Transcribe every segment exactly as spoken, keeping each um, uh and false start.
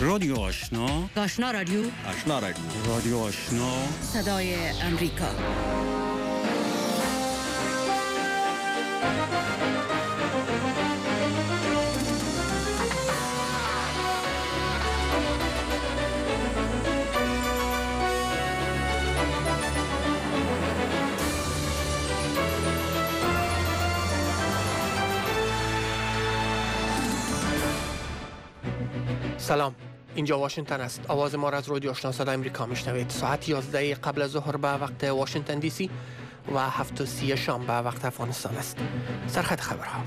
رادیو آشنا، آشنا رادیو، آشنا رادیو، رادیو آشنا، صدای امریکا. سلام، اینجا واشنگتن است. آواز ما را از رادیو آشنا صدای امریکا میشنوید. ساعت یازده قبل از ظهر به وقت واشنگتن دی سی و هفت و سی شام به وقت افغانستان است. سرخط خبرها.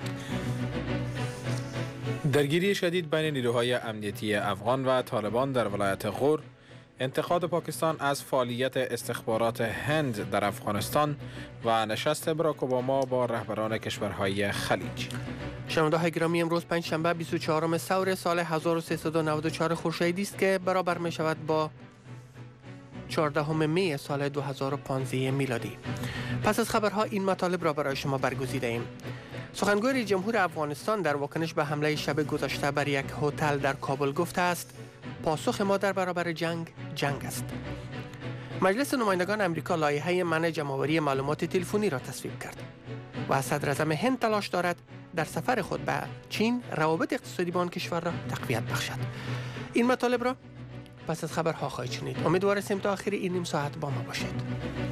درگیری شدید بین نیروهای امنیتی افغان و طالبان در ولایت غور، انتقاد پاکستان از فعالیت استخبارات هند در افغانستان و نشست باراک اوباما با رهبران کشورهای خلیج. شنونده‌های گرامی، امروز پنجشنبه بیست و چهارم ثور سال هزار و سیصد و نود و چهار خورشیدی است که برابر می شود با چهاردهم می سال دو هزار و پانزده میلادی. پس از خبرها این مطالب را برای شما برگزیده ایم. سخنگوی جمهور افغانستان در واکنش به حمله شب گذشته بر یک هتل در کابل گفته است پاسخ ما در برابر جنگ جنگ است. مجلس نمایندگان امریکا لایحه منع جمع‌آوری معلومات تلفنی را تصویب کرد و صدر اعظم هند تلاش دارد در سفر خود به چین روابط اقتصادی با آن کشور را تقویت بخشد. این مطالب را پس از خبرها خواهید شنید. امیدوار هستیم تا آخر این نیم ساعت با ما باشید.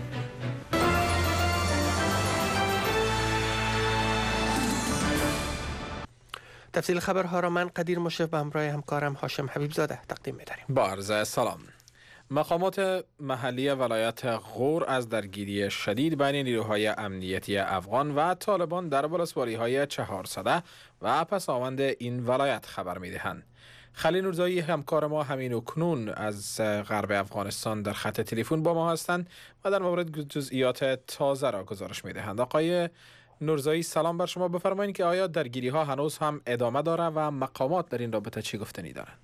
تفصیل خبرها را من قدیر مشرف به همراه همکارم هاشم حبیب زاده تقدیم می‌داریم. با عرض سلام. مقامات محلی ولایت غور از درگیری شدید بین نیروهای امنیتی افغان و طالبان در ولسوالی‌های چهارصده و پساوند این ولایت خبر می‌دهند. خلیل نورزایی همکار ما همین اکنون از غرب افغانستان در خط تلفن با ما هستند و در مورد جزئیات تازه را گزارش می‌دهند. آقای نورزایی سلام بر شما. بفرمایید که آیا درگیری‌ها هنوز هم ادامه داره و مقامات در این رابطه چی گفتنی دارند؟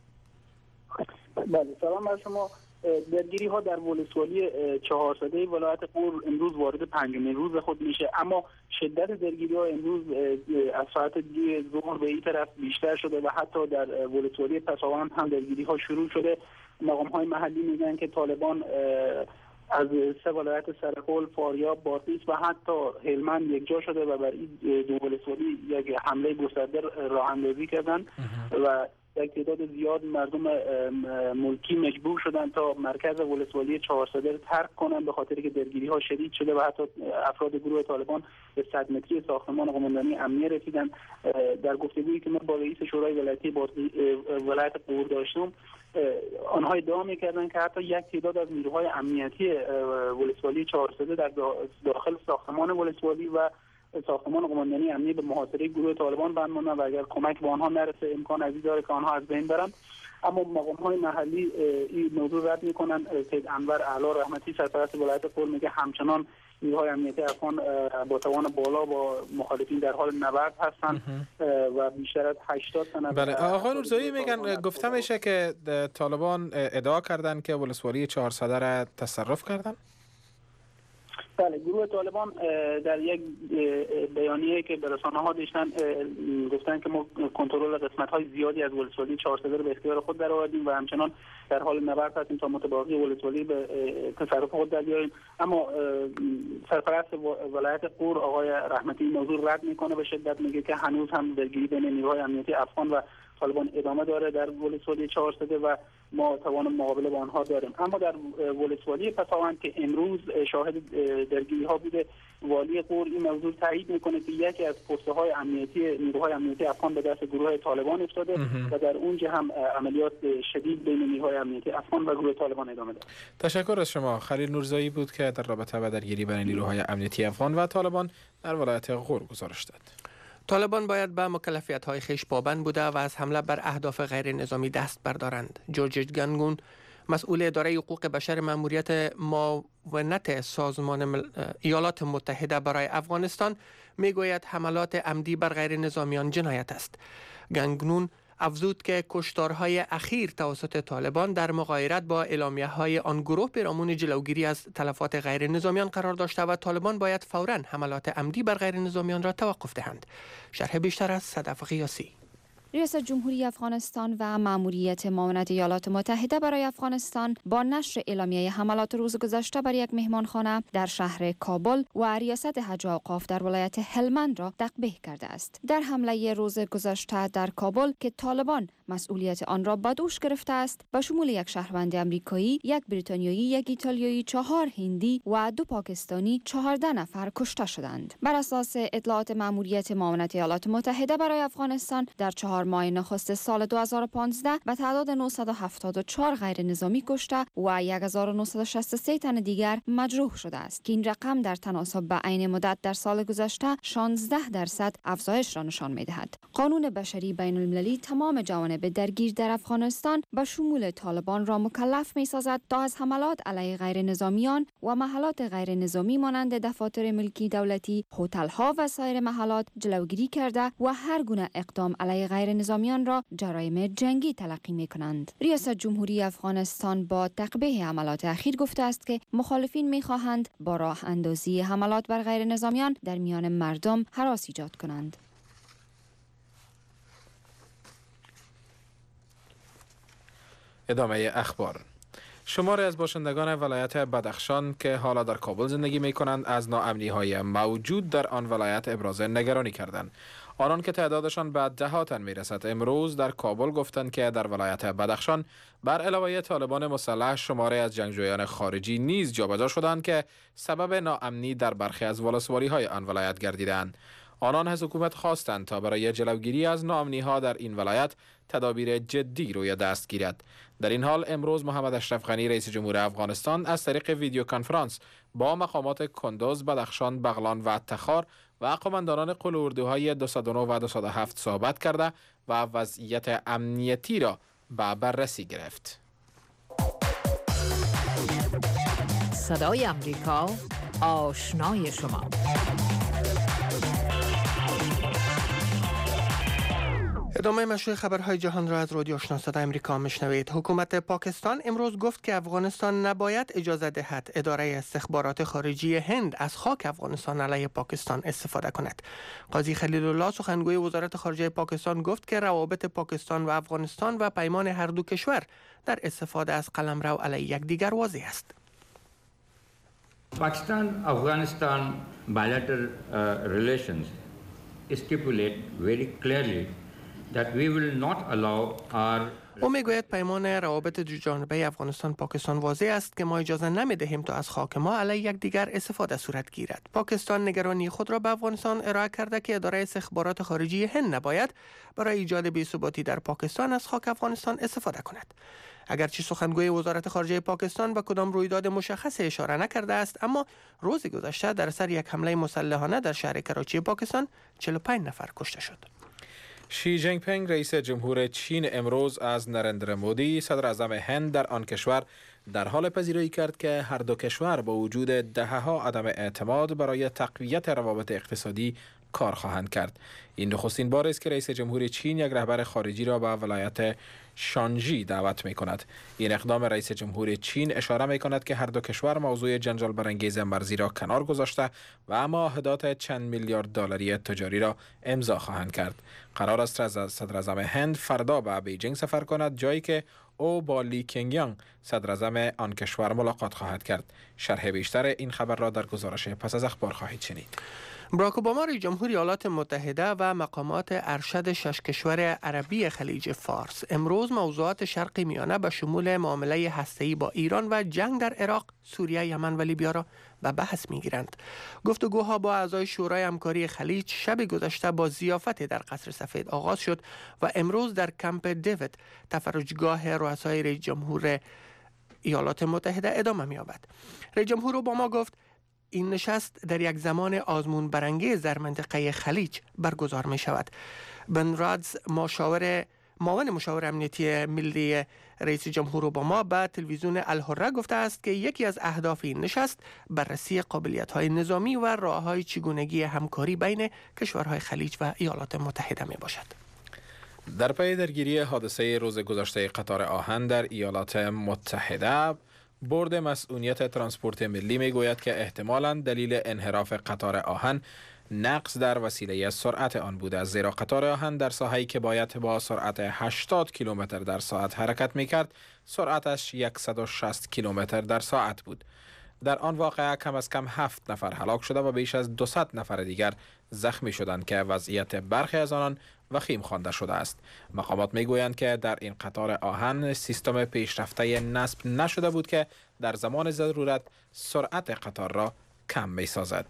بله، سلام بر شما. درگیری ها در ولسوالی چهارصده ولایت غور امروز وارد پنجمین روز خود میشه، اما شدت درگیری ها امروز از ساعت دی ظهر به این طرف بیشتر شده و حتی در ولسوالی پساوند هم درگیری ها شروع شده. مقام های محلی میگن که طالبان از سه ولایت سرپل، فاریاب، بادغیس و حتی هلمند یکجا شده و بر این دو ولسوالی یک حمله گسترده راه اندازی کردن و یک تعداد زیاد مردم ملکی مجبور شدن تا مرکز ولسوالی چهارصده را ترک کنند به خاطر که درگیری ها شدید شده و حتی افراد گروه طالبان به صد متری ساختمان قماندانی امنیه رسیدن. در گفتگویی که ما با رئیس شورای ولایتی ولایت غور داشتم، آنها ادعا می‌کردند که حتی یک تعداد از نیروهای امنیتی ولسوالی چهارصده در داخل ساختمان ولسوالی و ساختمان قماندانی امنی به محاصره گروه طالبان بند ماندن و اگر کمک به آنها نرسه امکان عزیز داره که آنها از بین برند. اما مقام‌های محلی این موضوع رد می‌کنند. سید انور اعلی رحمتی سرپرست ولایت غور میگه همچنان نیروهای امنیتی افغان با توان بالا با مخالفین در حال نبرد هستند و بیشتر از هشتاد تن. بله، آقای نورزایی میگن گفته میشه که طالبان ادعا کردند که ولسوالی چهارصده را تصرف کردند. بله، گروه طالبان در یک بیانیه که به رسانه‌ها داشتن گفتن که ما کنترل قسمت‌های زیادی از ولسوالی چهارصده رو به اختیار خود درآوردیم و همچنان در حال نبرد هستیم تا متباقی ولسوالی به تصرف خود در بیاریم. اما سرپرست ولایت غور آقای رحمتی موضوع رد میکنه به شدت، میگه که هنوز هم درگیری بین نیروهای امنیتی افغان و طالبان ادامه داره در ولسوالی چهارصده و ما توان مقابله با آنها داریم. اما در ولسوالی پساوند که امروز شاهد درگیری ها بوده، والی غور این موضوع تایید میکنه که یکی از پسته های امنیتی نیروهای امنیتی افغان به دست گروه طالبان افتاده و در اونجا هم عملیات شدید بین نیروهای امنیتی افغان و گروه طالبان ادامه داره. تشکر از شما. خلیل نورزایی بود که در رابطه با درگیری بین نیروهای امنیتی افغان و طالبان در ولایت غور گزارش داد. طالبان باید به مکلفیت‌های خویش پابند بوده و از حمله بر اهداف غیر نظامی دست بردارند. جورج گنگون، مسئول اداره حقوق بشر مأموریت معاونت سازمان مل... ایالات متحده برای افغانستان میگوید حملات عمدی بر غیر نظامیان جنایت است. گنگون افزود که کشتارهای اخیر توسط طالبان در مغایرت با اعلامیه‌های آن گروه پیرامون جلوگیری از تلفات غیر نظامیان قرار داشته و طالبان باید فوراً حملات عمدی بر غیر نظامیان را توقف دهند. شرح بیشتر از صدف قیاسی. ریاست جمهوری افغانستان و مأموریت معاونت ایالات متحده برای افغانستان با نشر اعلامیه حملات روز گذشته بر یک مهمانخانه در شهر کابل و ریاست حج و اوقاف در ولایت هلمند را تقبیح کرده است. در حمله روز گذشته در کابل که طالبان مسئولیت آن را به دوش گرفته است، به شمول یک شهروند امریکایی، یک بریتانیایی، یک ایتالیایی، چهار هندی و دو پاکستانی، چهارده نفر کشته شدند. بر اساس اطلاعات مأموریت معاونت ایالات متحده برای افغانستان در چهار ماه نخست سال دو هزار و پانزده به تعداد نهصد و هفتاد و چهار غیر نظامی کشته و هزار و نهصد و شصت و سه تن دیگر مجروح شده است که این رقم در تناسب به عین مدت در سال گذشته شانزده درصد افزایش را نشان می‌دهد. قانون بشری بین المللی تمام جوانب درگیر در افغانستان به شمول طالبان را مکلف می‌سازد تا از حملات علیه غیر نظامیان و محلات غیر نظامی مانند دفاتر ملکی دولتی، هتل‌ها و سایر محلات جلوگیری کرده و هر گونه اقدام علیه غیر نظامیان را جرایم جنگی تلقی می‌کنند. ریاست جمهوری افغانستان با تقبیح حملات اخیر گفته است که مخالفین می‌خواهند با راه اندازی حملات بر غیر نظامیان در میان مردم هراس ایجاد کنند. ادامه اخبار. شماری از باشندگان ولایت بدخشان که حالا در کابل زندگی می کنند از ناامنی‌های موجود در آن ولایت ابراز نگرانی کردند. آنان که تعدادشان به ده ها تن می رسد امروز در کابل گفتند که در ولایت بدخشان بر علاوه طالبان مسلح شماری از جنگجویان خارجی نیز جابجا شدند که سبب ناامنی در برخی از ولسوالی‌های آن ولایت گردیدند. آنان از حکومت خواستند تا برای جلوگیری از ناامنی‌ها در این ولایت تدابیر جدی روی دست گیرد. در این حال امروز محمد اشرف غنی رئیس جمهور افغانستان از طریق ویدیو کنفرانس با مقامات کندوز، بدخشان، بغلان و تخار و قماندانان قلوردوهای دویست و نه و دویست و هفت صحبت کرده و وضعیت امنیتی را به بررسی گرفت. صدای امریکا، آشنای شما. ادامه مشروع خبرهای جهان را از رادیو آشنا صدای امریکا میشنوید. حکومت پاکستان امروز گفت که افغانستان نباید اجازه دهد اداره استخبارات خارجی هند از خاک افغانستان علیه پاکستان استفاده کند. قاضی خلیل الله سخنگوی وزارت خارجه پاکستان گفت که روابط پاکستان و افغانستان و پیمان هر دو کشور در استفاده از قلمرو علیه یکدیگر واضح است. Pakistan Afghanistan bilateral uh, relations stipulate very clearly that we will not allow our او میگوید پیمان روابط دو جانبه افغانستان پاکستان واضح است که ما اجازه نمیدهیم تا از خاک ما علیه یکدیگر استفاده صورت گیرد. پاکستان نگرانی خود را به افغانستان ارائه کرده که اداره استخبارات خارجی هند نباید برای ایجاد بی‌ثباتی در پاکستان از خاک افغانستان استفاده کند. اگرچه سخنگوی وزارت خارجه پاکستان به کدام رویداد مشخص اشاره نکرده است، اما روز گذشته در سر یک حمله مسلحانه در شهر کراچی پاکستان چهل و پنج نفر کشته شد. شی جینگ پینگ رئیس جمهور چین امروز از نریندر مودی صدر اعظم هند در آن کشور در حال پذیرایی کرد که هر دو کشور با وجود دهه‌ها عدم اعتماد برای تقویت روابط اقتصادی کار خواهند کرد. این نخستین بار است که رئیس جمهور چین یک رهبر خارجی را به ولایت شانجی دعوت می کند. این اقدام رئیس جمهور چین اشاره می کند که هر دو کشور موضوع جنجال برانگیز مرزی را کنار گذاشته و معاهدات چند میلیارد دلاری تجاری را امضا خواهند کرد. قرار است از صدر اعظم هند فردا به بیجینگ سفر کند، جایی که او با لی کنگیانگ صدر اعظم آن کشور ملاقات خواهد کرد. شرح بیشتر این خبر را در گزارش پس از اخبار خواهید شنید. باراک اوباما رئیس جمهور ایالات متحده و مقامات ارشد شش کشور عربی خلیج فارس امروز موضوعات شرق میانه به شمول معامله هسته‌ای با ایران و جنگ در عراق، سوریه، یمن و لیبیا را به بحث میگیرند. گفتگوها با اعضای شورای همکاری خلیج شب گذشته با ضیافت در قصر سفید آغاز شد و امروز در کمپ دیوید، تفرجگاه رؤسای رئیس جمهور ایالات متحده، ادامه می‌یابد. رئیس جمهور اوباما گفت این نشست در یک زمان آزمون برانگیز در منطقه خلیج برگزار می شود. بن رادز مشاور معاون مشاور امنیتی ملی رئیس جمهور اوباما به تلویزیون الحره گفته است که یکی از اهداف این نشست بررسی قابلیت‌های نظامی و راه‌های چگونگی همکاری بین کشورهای خلیج و ایالات متحده می باشد. در پی درگیری حادثه روز گذشته قطار آهن در ایالات متحده، بورد مسئولیت ترانسپورت ملی می گوید که احتمالاً دلیل انحراف قطار آهن نقص در وسیله سرعت آن بوده است، زیرا قطار آهن در ساحه‌ای که باید با سرعت هشتاد کیلومتر در ساعت حرکت می‌کرد، سرعتش صد و شصت کیلومتر در ساعت بود. در آن واقعه کم از کم هفت نفر هلاک شده و بیش از دویست نفر دیگر زخمی شدند که وضعیت برخی از آنان وخیم خوانده شده است. مقامات میگویند که در این قطار آهن سیستم پیشرفته نصب نشده بود که در زمان ضرورت سرعت قطار را کم می‌سازد.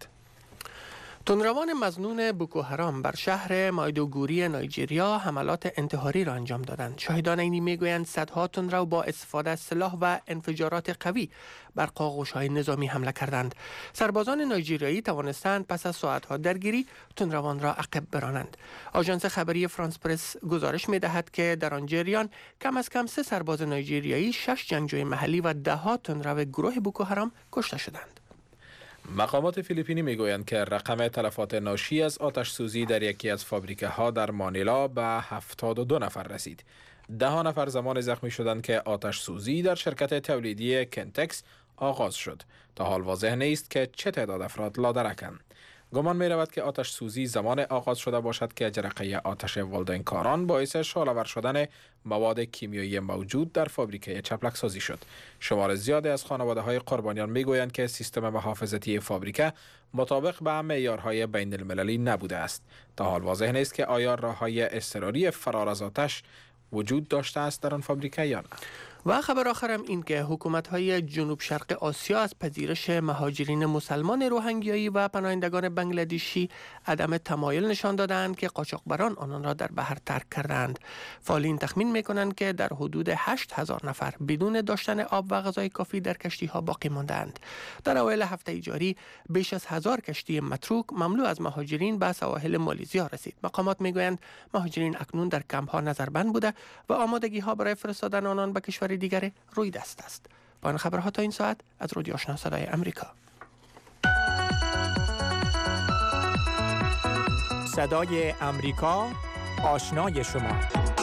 تندروان مظنون بوکو حرام بر شهر مایدوگوری نایجریا حملات انتحاری را انجام دادند. شاهدان اینی میگویند صدها تندرو با استفاده از سلاح و انفجارات قوی بر قاقوش‌های نظامی حمله کردند. سربازان نایجریایی توانستند پس از ساعت‌ها درگیری تندروان را عقب برانند. آژانس خبری فرانس پرس گزارش می‌دهد که در آن جریان کم از کم سه سرباز نایجریایی، شش جنگجوی محلی و ده‌ها تندرو گروه بوکو حرام کشته شدند. مقامات فیلیپینی میگویند که رقم تلفات ناشی از آتش سوزی در یکی از فابریکه ها در مانیلا به هفتاد و دو نفر رسید. ده ها نفر زمان زخمی شدند که آتش سوزی در شرکت تولیدی کنتکس آغاز شد. تا حال واضح نیست که چه تعداد افراد لادرکند. گمان می رود که آتش سوزی زمان آغاز شده باشد که جرقه آتش والدینکاران باعث شعله‌ور شدن مواد کیمیایی موجود در فابریکه چپلک سازی شد. شمار زیادی از خانواده های قربانیان می گویند که سیستم محافظتی فابریکه مطابق با معیارهای بین المللی نبوده است. تا حال واضح نیست که آیا راه‌های اضطراری فرار از آتش وجود داشته است در آن فابریکه یا نه. و خبر آخرم این که حکومت‌های جنوب شرق آسیا از پذیرش مهاجرین مسلمان روهینگیایی و پناهندگان بنگلادشی عدم تمایل نشان دادند که قاچاقبران آنان را در بحر ترک کردند. فعالین تخمین می‌کنند که در حدود هشت هزار نفر بدون داشتن آب و غذای کافی در کشتی‌ها باقی ماندند. در اوایل هفته جاری بیش از هزار کشتی متروک مملو از مهاجرین به سواحل مالیزیا رسید. مقامات می‌گویند مهاجرین اکنون در کمپ‌ها نظربند بوده و آمادگی‌ها برای فرستادن آنان به کشور دیگر روی دست است. پایان خبرها تا این ساعت از رادیو آشنا صدای امریکا. صدای امریکا، آشنای شما.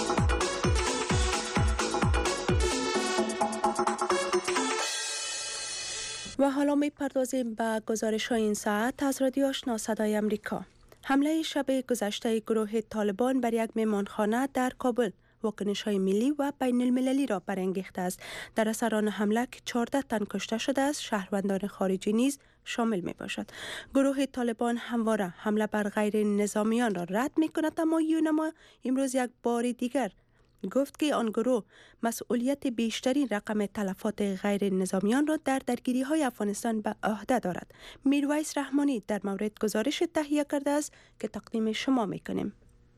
و حالا می پردازیم به گزارش های این ساعت از رادیو آشنا صدای امریکا. حمله شب گذشته گروه طالبان بر یک مهمانخانه در کابل واکنش های ملی و بین المللی را برانگیخته است. در اثر آن حمله که چهارده تن کشته شده است، شهروندان خارجی نیز شامل می باشد. گروه طالبان همواره حمله بر غیر نظامیان را رد می کند، اما یونما امروز یک بار دیگر گفت که آن گروه مسئولیت بیشترین رقم تلفات غیر نظامیان را در درگیری های افغانستان به عهده دارد. میرویس رحمانی در مورد گزارش تهیه کرده است که تقدیم شما می کنیم.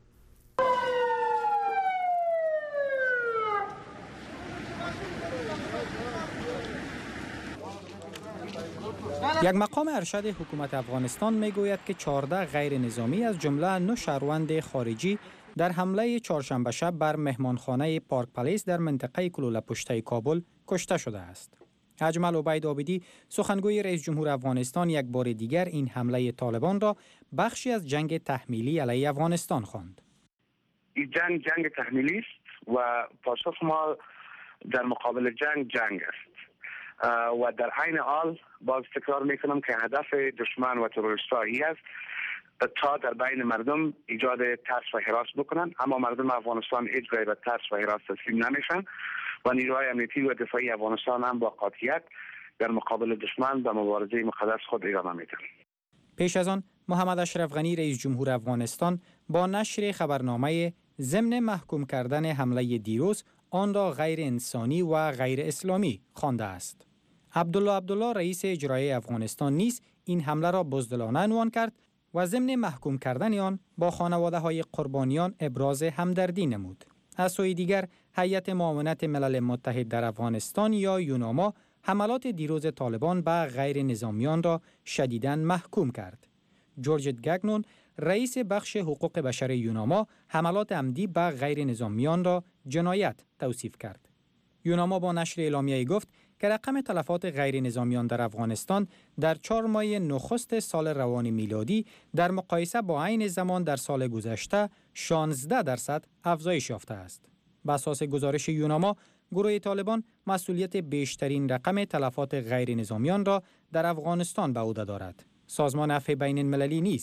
یک مقام ارشد حکومت افغانستان میگوید که چهارده غیر نظامی از جمله نه شهروند خارجی در حمله چهارشنبه شب بر مهمانخانه پارک پلیس در منطقه کلوله پشته کابل کشته شده است. اجمل عبید عابدی سخنگوی رئیس جمهور افغانستان یک بار دیگر این حمله طالبان را بخشی از جنگ تحمیلی علیه افغانستان خواند. این جنگ جنگ تحمیلی است و پاسخ ما در مقابل جنگ جنگ است. و در عین حال باز تکرار میکنم که هدف دشمن و تروریست‌ها است تا در بین مردم ایجاد ترس و هراس بکنن، اما مردم افغانستان هیچ جای به ترس و هراس تسلیم نمیشن و نیروهای امنیتی و دفاعی افغانستان هم با قاطعیت در مقابل دشمن به مبارزه مقدس خود ادامه میدن. پیش از آن محمد اشرف غنی رئیس جمهور افغانستان با نشر خبرنامه ضمن محکوم کردن حمله دیروز آن را غیر انسانی و غیر اسلامی خوانده است. عبدالله عبدالله رئیس اجرایی افغانستان نیز این حمله را بزدلانه عنوان کرد و ضمن محکوم کردن آن با خانواده های قربانیان ابراز همدردی نمود. از سوی دیگر هیئت معاونت ملل متحد در افغانستان یا یوناما حملات دیروز طالبان به غیر نظامیان را شدیداً محکوم کرد. جورج گگنون رئیس بخش حقوق بشر یوناما حملات عمدی به غیر نظامیان را جنایت توصیف کرد. یوناما با نشر اعلامیه‌ای گفت که رقم تلفات غیر نظامیان در افغانستان در چهار ماه نخست سال روان میلادی در مقایسه با عین زمان در سال گذشته شانزده درصد افزایش یافته است. بر اساس گزارش یوناما، گروه طالبان مسئولیت بیشترین رقم تلفات غیر نظامیان را در افغانستان به عهده دارد. سازمان عفو بین المللی نیز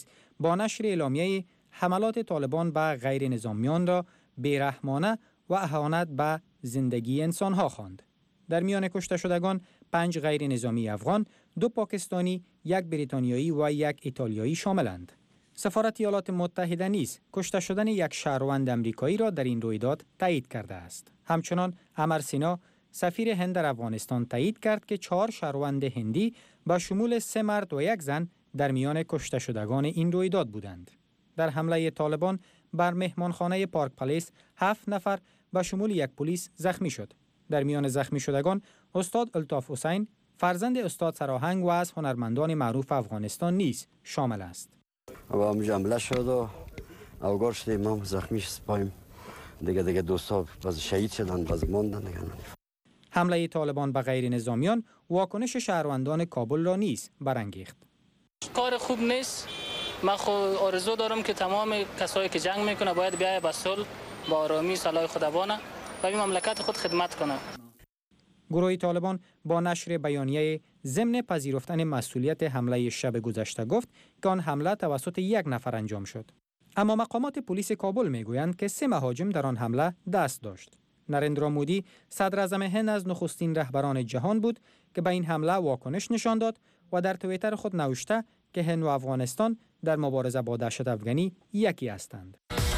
با نشر اعلامیه حملات طالبان به غیر نظامیان را بیرحمانه و اهانت به زندگی انسانها خواند. در میان کشته شدگان پنج غیر نظامی افغان، دو پاکستانی، یک بریتانیایی و یک ایتالیایی شاملند. سفارت ایالات متحده نیز کشته شدن یک شهروند امریکایی را در این رویداد تایید کرده است. همچنان امر سینا سفیر هند در افغانستان تایید کرد که چهار شهروند هندی با شمول سه مرد و یک زن در میان کشته شدگان این رویداد بودند. در حمله طالبان بر مهمانخانه پارک پلیس هفت نفر با شمول یک پلیس زخمی شد. در میان زخمی شدگان استاد الطاف حسین فرزند استاد سراهنگ و از هنرمندان معروف افغانستان نیز شامل است. و همونجا حمله شد و اوگار شدیم، ما زخمی سپایم دیگه دیگه دوستا باز شهید شدن، باز ماندن دیگه. حمله طالبان به غیر نظامیان واکنش شهروندان کابل را نیز برانگیخت. کار خوب نیست. من خود آرزو دارم که تمام کسایی که جنگ میکنه باید بیای به صلح، با آرامی، صلاح خودبانه و این مملکت خود خدمت کنه. گروه طالبان با نشر بیانیه ضمن پذیرفتن مسئولیت حمله شب گذشته گفت که آن حمله توسط یک نفر انجام شد. اما مقامات پلیس کابل میگویند که سه مهاجم در آن حمله دست داشت. نریندرا مودی صدر اعظم هند از نخستین رهبران جهان بود که به این حمله واکنش نشان داد و در توییتر خود نوشته که هند و افغانستان در مبارزه با دهشت افغانی یکی هستند.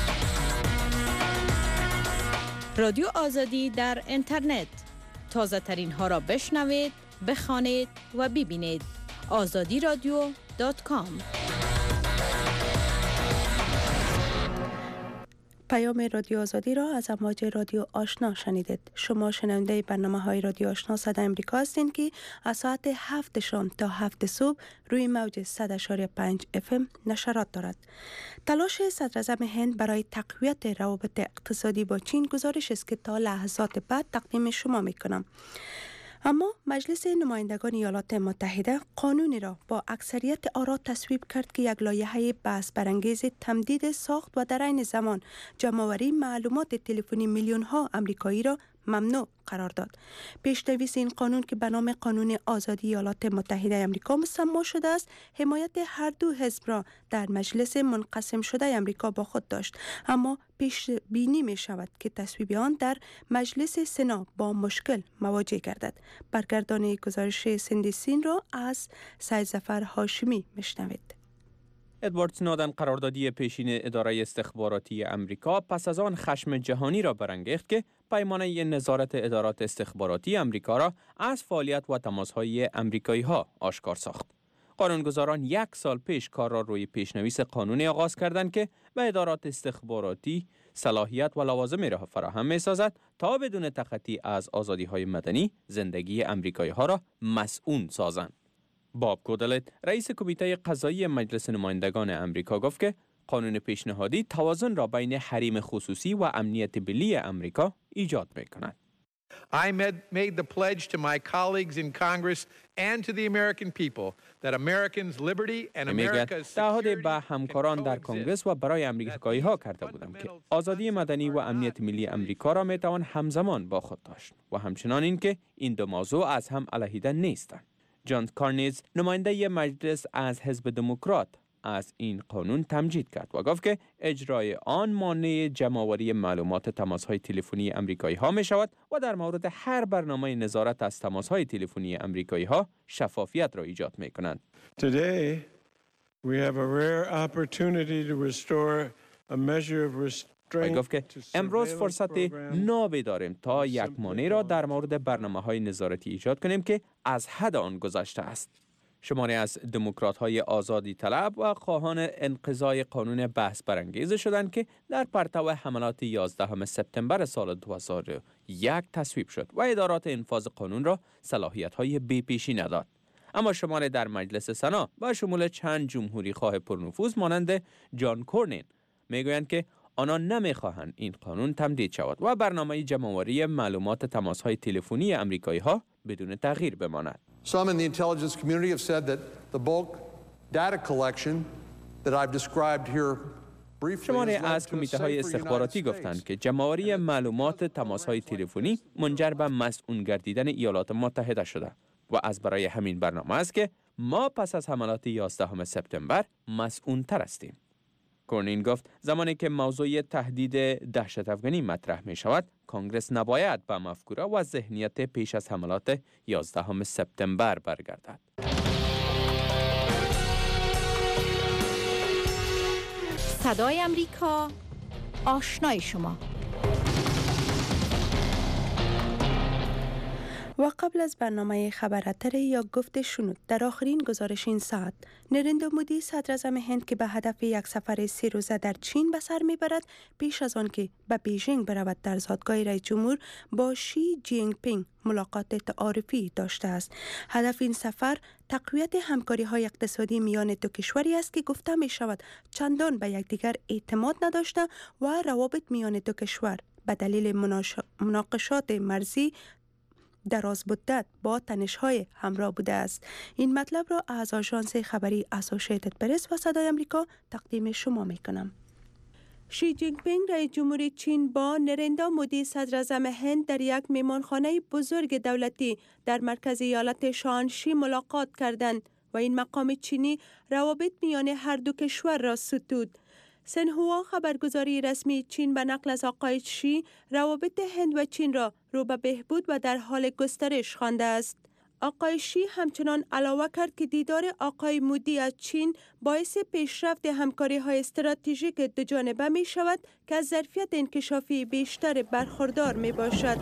رادیو آزادی در اینترنت، تازه ترین ها را بشنوید، بخوانید و ببینید. آزادی رادیو دات کام. پیام رادیو آزادی را از امواج رادیو آشنا شنیدید. شما شنونده برنامه های رادیو آشنا صدای امریکا هستید که از ساعت هفت شام تا هفت صبح روی موج صد و پنج اف ام نشرات دارد. تلاش صدر اعظم هند برای تقویت روابط اقتصادی با چین گزارش است که تا لحظات بعد تقدیم شما می کنم. اما مجلس نمایندگان ایالات متحده قانونی را با اکثریت آرا تصویب کرد که یک لایحه بحث برانگیز تمدید ساخت و در عین زمان جمع‌آوری معلومات تلفنی میلیون ها آمریکایی را ممنوع قرار داد. پیش‌نویس این قانون که به نام قانون آزادی ایالات متحده آمریکا مسما شده است، حمایت هر دو حزب را در مجلس منقسم شده آمریکا با خود داشت، اما پیش بینی می شود که تصویب آن در مجلس سنا با مشکل مواجه گردد. برگردان گزارش سندیسین را از سید ظفر هاشمی میشنوید. ادوارد سنودن قراردادی پیشین اداره استخباراتی امریکا پس از آن خشم جهانی را برانگیخت که پیمانه نظارت ادارات استخباراتی امریکا را از فعالیت و تماس‌های امریکایی‌ها آشکار ساخت. قانونگذاران یک سال پیش کار را روی پیشنویس قانونی آغاز کردند که به ادارات استخباراتی صلاحیت و لوازمی را فراهم می‌سازد تا بدون تخطی از آزادی‌های مدنی زندگی امریکایی‌ها را مسئول سازند. باب کودلت رئیس کمیته قضایی مجلس نمایندگان امریکا گفت که قانون پیشنهادی توازن را بین حریم خصوصی و امنیت ملی امریکا ایجاد می‌کند. I made, made the pledge to my colleagues in Congress and to the American people that Americans' liberty and America's security. تعهد به همکاران در کنگرس و برای امریکایی ها کرده بودم که آزادی مدنی و امنیت ملی امریکا را میتوان همزمان با خود داشت و همچنان اینکه این دو موضوع از هم علیحده نیستند. جان کارنیز نماینده مجلس از حزب دموکرات از این قانون تمجید کرد و گفت که اجرای آن مانع جمع‌آوری معلومات تماس‌های تلفنی آمریکایی‌ها می‌شود و در مورد هر برنامه نظارت از تماس‌های تلفنی آمریکایی‌ها شفافیت را ایجاد می‌کنند. Today we have a rare opportunity to restore a measure of restraint. گفت که امروز فرصت نابی داریم تا یک مانع را در مورد برنامه‌های نظارتی ایجاد کنیم که از حد آن گذشته است. شماری از دموکرات‌های آزادی طلب و خواهان انقضای قانون بحث برانگیز شدند که در پرتو حملات یازدهم سپتامبر سال دو هزار و یک تصویب شد و ادارات انفاذ قانون را صلاحیت‌های بی‌پیشی نداد. اما شماری در مجلس سنا با شمول چند جمهوری خواه پرنفوذ مانند جان کورنین میگویند که آنان نمیخواهند این قانون تمدید شود و برنامه جمع‌آوری معلومات تماس‌های تلفنی آمریکایی‌ها بدون تغییر بماند. Some in the intelligence community have said that the bulk data collection that I've described here briefly. شماری از کمیته‌های استخباراتی گفتند که جمع‌آوری معلومات تماس‌های تلفنی منجر به مسئول گردیدن ایالات متحده شده و از برای همین برنامه است که ما پس از حملات یازدهم سپتامبر مسئول‌تر هستیم. کورنین گفت زمانی که موضوع تهدید دهشت افغانی مطرح می شود، کنگرس نباید به مفکوره و ذهنیت پیش از حملات یازدهم سپتامبر برگردد. صدای امریکا، آشنای شما. و قبل از برنامه خبراتر یا گفت شنود در آخرین گزارش این ساعت، نریندرا مودی صدر اعظم هند که به هدف یک سفر سه روزه در چین به سر میبرد، پیش از آن که به بیژینگ برود در زادگاه رئیس جمهور با شی جینگ پینگ ملاقات تعارفی داشته است. هدف این سفر تقویت همکاری های اقتصادی میان دو کشوری است که گفته می شود چندان به یکدیگر اعتماد نداشته و روابط میان دو کشور به دلیل مناش... مناقشات مرزی دراز مدت با تنش‌های همراه بوده است. این مطلب را از آژانس خبری اسوسییتد پرس و صدای آمریکا تقدیم شما می‌کنم. شی جینگ پینگ رئیس جمهور چین با نریندرا مودی صدر اعظم هند در یک مهمانخانه بزرگ دولتی در مرکز ایالت شانشی ملاقات کردند و این مقام چینی روابط میان هر دو کشور را ستود. سنهوا خبرگزاری رسمی چین به نقل از آقای شی روابط هند و چین را رو به بهبود و در حال گسترش خوانده است. آقای شی همچنان علاوه کرد که دیدار آقای مودی از چین باعث پیشرفت همکاری های استراتژیک دو جانبه می شود که از ظرفیت انکشافی بیشتر برخوردار می باشد.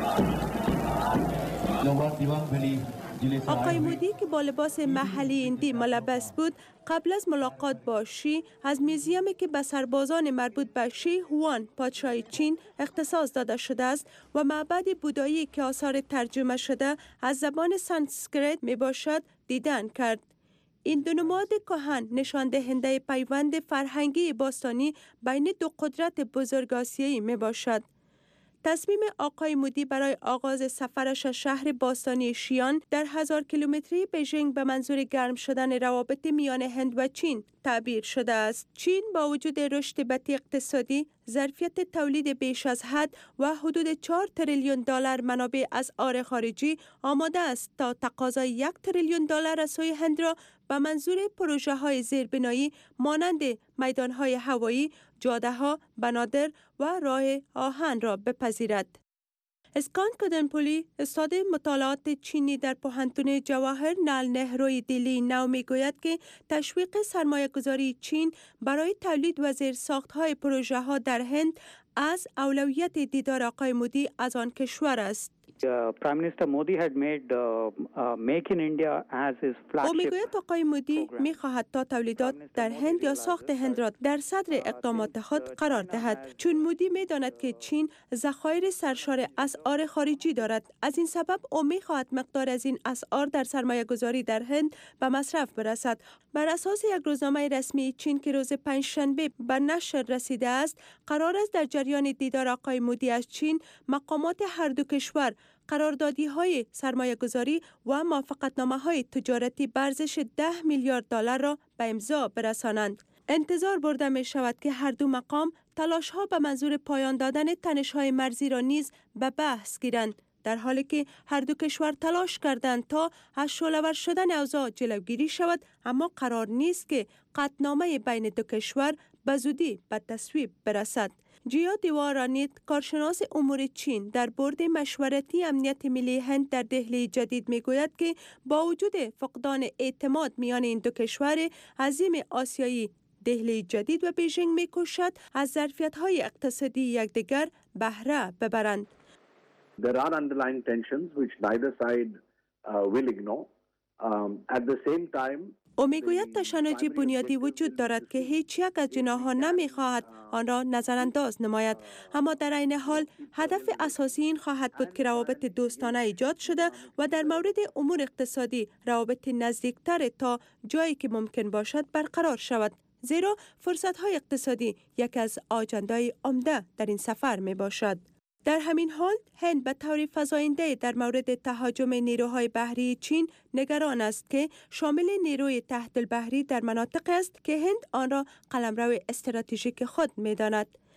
آقای مودی که با لباس محلی هندی ملبس بود، قبل از ملاقات با شی از میوزیمی که به سربازان مربوط به شی هوان پادشاه چین اختصاص داده شده است و معبد بودایی که آثار ترجمه شده از زبان سانسکریت می باشد دیدن کرد. این دو نماد کهن نشان دهنده پیوند فرهنگی باستانی بین دو قدرت بزرگ آسیایی می باشد. تصمیم آقای مودی برای آغاز سفرش از شهر باستانی شیان در هزار کیلومتری بیژینگ به منظور گرم شدن روابط میان هند و چین تعبیر شده است. چین با وجود رشد بطیء اقتصادی، ظرفیت تولید بیش از حد و حدود چهار تریلیون دلار منابع از آر خارجی آماده است تا تقاضای یک تریلیون دلار از سوی هند را به منظور پروژه های زیربنایی مانند میدان های هوایی، جاده ها، بنادر و راه آهن را بپذیرد. اسکان کدنپولی، استاد مطالعات چینی در پوهنتون جواهر لال نهروی دلی نو میگوید که تشویق سرمایه گذاری چین برای تولید و زیرساخت‌های پروژه ها در هند از اولویت دیدار آقای مودی از آن کشور است. Prime Minister Modi had made uh, uh, Make in India as his flagship. او میگوید آقای مودی میخواهد تا تولیدات در هند یا ساخت هند را در صدر اقدامات خود قرار دهد، چون مودی میداند که چین ذخایر سرشار اسعار خارجی دارد. از این سبب او میخواهد مقدار از این اسعار در سرمایه گذاری در هند به مصرف برسد. بر اساس یک روزنامه رسمی چین که روز پنجشنبه به نشر رسیده است، قرار است در جریان دیدار آقای مودی از چین مقامات هر دو کشور قراردادی های سرمایه گذاری و موافقتنامه های تجارتی به ارزش ده میلیارد دلار را به امضا برسانند. انتظار برده می شود که هر دو مقام تلاش ها به منظور پایان دادن تنش های مرزی را نیز به بحث گیرند، در حالی که هر دو کشور تلاش کردند تا از شعله‌ور شدن اوضاع جلوگیری شود، اما قرار نیست که قطعنامه بین دو کشور به زودی به تصویب برسد. جیا دیوارانیت، کارشناس امور چین در بورد مشورتی امنیت ملی هند در دهلی جدید میگوید که با وجود فقدان اعتماد میان این دو کشور عظیم آسیایی، دهلی جدید و بیژینگ میکوشد از ظرفیت‌های اقتصادی یکدیگر بهره ببرند. There are underlying tensions which neither side uh, will ignore. Um, at the same time, او میگوید تشنج بنیادی وجود دارد که هیچ یک از جناح‌ها نمیخواهد آن را نظرانداز نماید، اما در عین حال هدف اساسی این خواهد بود که روابط دوستانه ایجاد شده و در مورد امور اقتصادی روابط نزدیکتر تا جایی که ممکن باشد برقرار شود، زیرا فرصت‌های اقتصادی یکی از آجنده‌های عمده در این سفر می باشد. در همین حال هند به طور فزاینده در مورد تهاجم نیروهای بحری چین نگران است که شامل نیروی تحت البحری در مناطق است که هند آن را قلمرو استراتژیک خود می‌داند.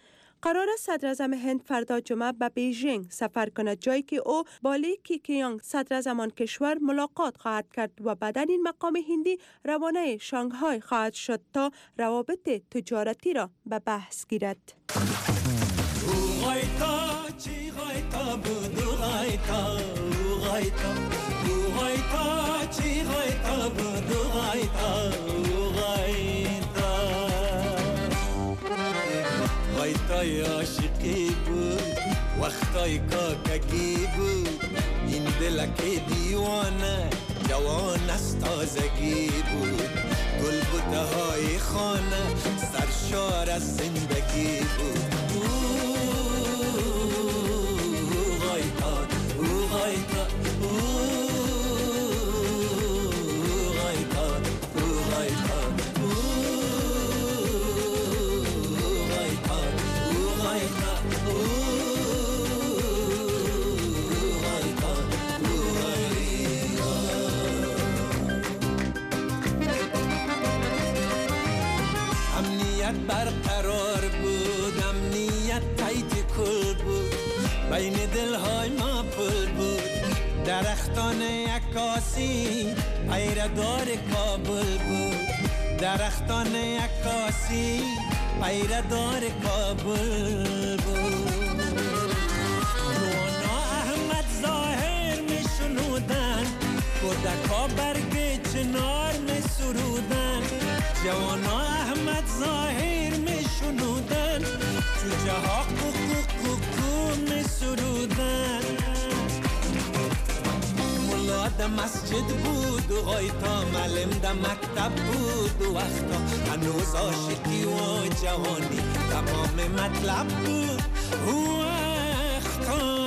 قرار است صدر اعظم هند فردا جمعه به بیژینگ سفر کند، جایی که او با لی کیقیانگ صدر اعظم آن کشور ملاقات خواهد کرد و بعداً این مقام هندی روانه شانگهای خواهد شد تا روابط تجارتی را به بحث گیرد. وقتای عاشقی بود، وقتای کاکگی بود، این دلک دیوانه جوان از تازگی بود، گلبوته های خانه سرشار از زندگی بود. او غایتا، او غایتا، او غایتا، او غایتا، برقرار بود، امنیت تایت کل بود، بین دلهای ما پل بود، درختان عکاسی پیردار کابل بود، درختان عکاسی پیردار کابل بود. نوانا احمد ظاهر می شنودن، کودکا برگ چنار می سرودن، جوانا احمد ظاهر می شنودن، جوجه ها کوکو کوکو می سرودن. ملا ده مسجد بود و غایتا معلم ده مکتب بود و وقتا هنوز عاشقی و جوانی تمام مطلب بود و وقتا.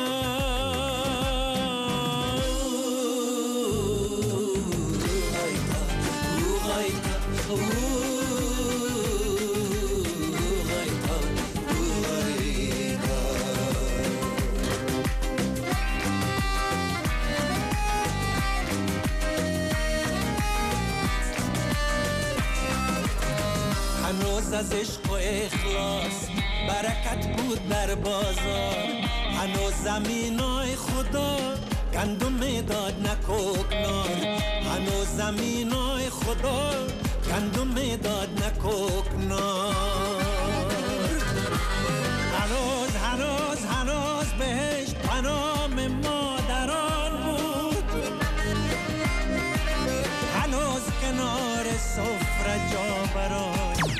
هنوز از عشق و اخلاص برکت بود در بازار، هنوز زمینای خدا گندم میداد نکوکنار، هنوز زمینای خدا گندم میداد نکوکنار. هنوز هنوز هنوز بهشت پنام مادران بود، هنوز کنار سفره جا برای.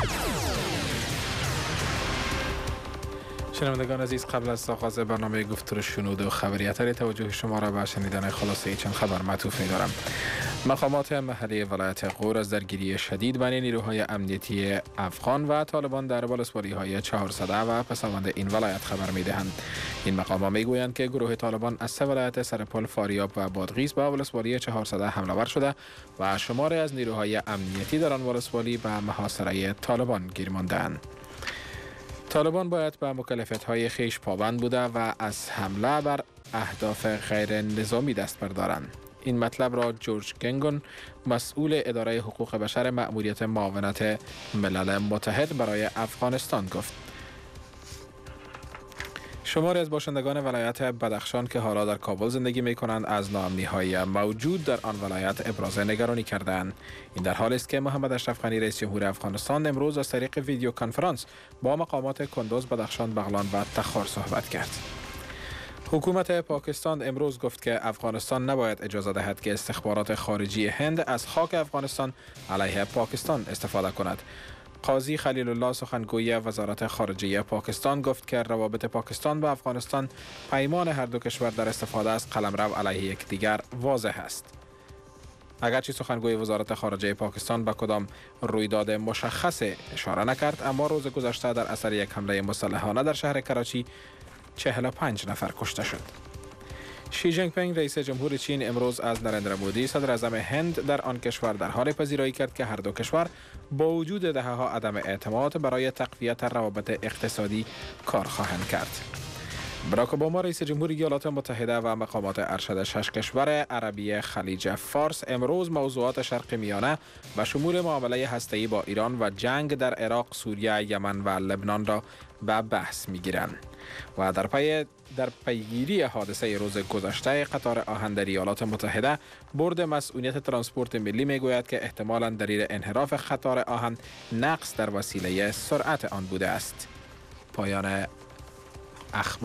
شنوندگان عزیز، قبل از آغاز برنامه گفتگو شنود و خبریت توجه شما را به شنیدن خلاصه چند خبر معطوف می‌دارم. مقامات محلی ولایت غور از درگیری شدید بین نیروهای امنیتی افغان و طالبان در ولسوالی‌های چهارصده و پسماند این ولایت خبر می‌دهند. این مقامات می‌گویند که گروه طالبان از سه ولایت سرپل، فاریاب و بادغیس به ولسوالی چهارصده حمله ور شده و شماری از نیروهای امنیتی در آن ولسوالی به محاصره طالبان گیر مانده‌اند. طالبان باید به مکلفیت‌های خیش پابند بوده و از حمله بر اهداف غیر نظامی دست بردارند. این مطلب را جورج گنگون، مسئول اداره حقوق بشر مأموریت معاونت ملل متحد برای افغانستان گفت. شماری از باشندگان ولایت بدخشان که حالا در کابل زندگی می کنند از ناامنی‌های موجود در آن ولایت ابراز نگرانی کردند. این در حالی است که محمد اشرف غنی رئیس جمهور افغانستان امروز از طریق ویدیو کنفرانس با مقامات کندوز، بدخشان، بغلان و تخار صحبت کرد. حکومت پاکستان امروز گفت که افغانستان نباید اجازه دهد که استخبارات خارجی هند از خاک افغانستان علیه پاکستان استفاده کند. قاضی خلیل الله سخنگوی وزارت خارجه پاکستان گفت که روابط پاکستان و افغانستان پیمان هر دو کشور در استفاده از قلمرو علیه یکدیگر واضح است. اگرچه سخنگوی وزارت خارجه پاکستان به کدام رویداد مشخص اشاره نکرد، اما روز گذشته در اثر یک حمله مسلحانه در شهر کراچی چهل و پنج نفر کشته شد. شی جینگ پینگ رئیس جمهور چین امروز از نریندرا مودی صدر اعظم هند در آن کشور در حال پذیرایی کرد که هر دو کشور با وجود دهه‌ها عدم اعتماد برای تقویت روابط اقتصادی کار خواهند کرد. باراک اوباما رئیس جمهوری ایالات متحده و مقامات ارشد شش کشور عربی خلیج فارس امروز موضوعات شرق میانه و شمول معامله هسته‌ای با ایران و جنگ در عراق، سوریه، یمن و لبنان را به بحث می‌گیرند. و در پی در پیگیری حادثه روز گذشته قطار آهن در ایالات متحده، بورد مسئولیت ترانسپورت ملی میگوید که احتمالاً دلیل انحراف قطار آهن نقص در وسیله سرعت آن بوده است. پایان اخبار